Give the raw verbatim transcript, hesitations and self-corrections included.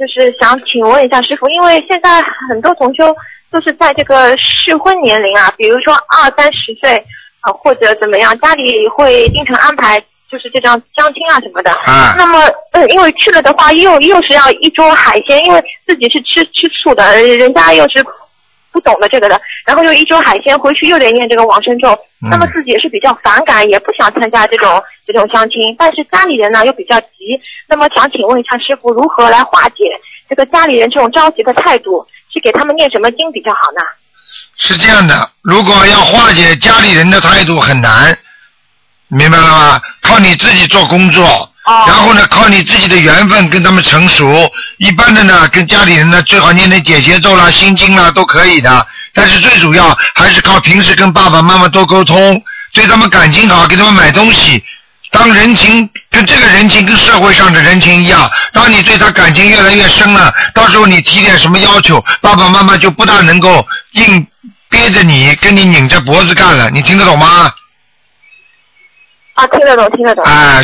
就是想请问一下师傅，因为现在很多同修都是在这个适婚年龄啊，比如说二三十岁啊、呃，或者怎么样，家里会经常安排就是这种相亲啊什么的。啊。那么，呃，因为去了的话，又又是要一桌海鲜，因为自己是吃吃素的，人家又是不懂的这个的，然后又一桌海鲜回去又得念这个往生咒，嗯、那么自己也是比较反感，也不想参加这种这种相亲，但是家里人呢又比较急，那么想请问一下师傅，如何来化解这个家里人这种着急的态度？是给他们念什么经比较好呢？ 是这样的，如果要化解家里人的态度很难，明白了吗？靠你自己做工作。哦、然后呢，靠你自己的缘分跟他们成熟。一般的呢，跟家里人呢，最好念点解结咒啦、心经啦都可以的。但是最主要还是靠平时跟爸爸妈妈多沟通，对他们感情好，给他们买东西。当人情跟这个人情跟社会上的人情一样，当你对他感情越来越深了，到时候你提点什么要求，爸爸妈妈就不大能够硬憋着你，跟你拧着脖子干了。你听得懂吗？ 啊，听得懂，听得懂。 哎。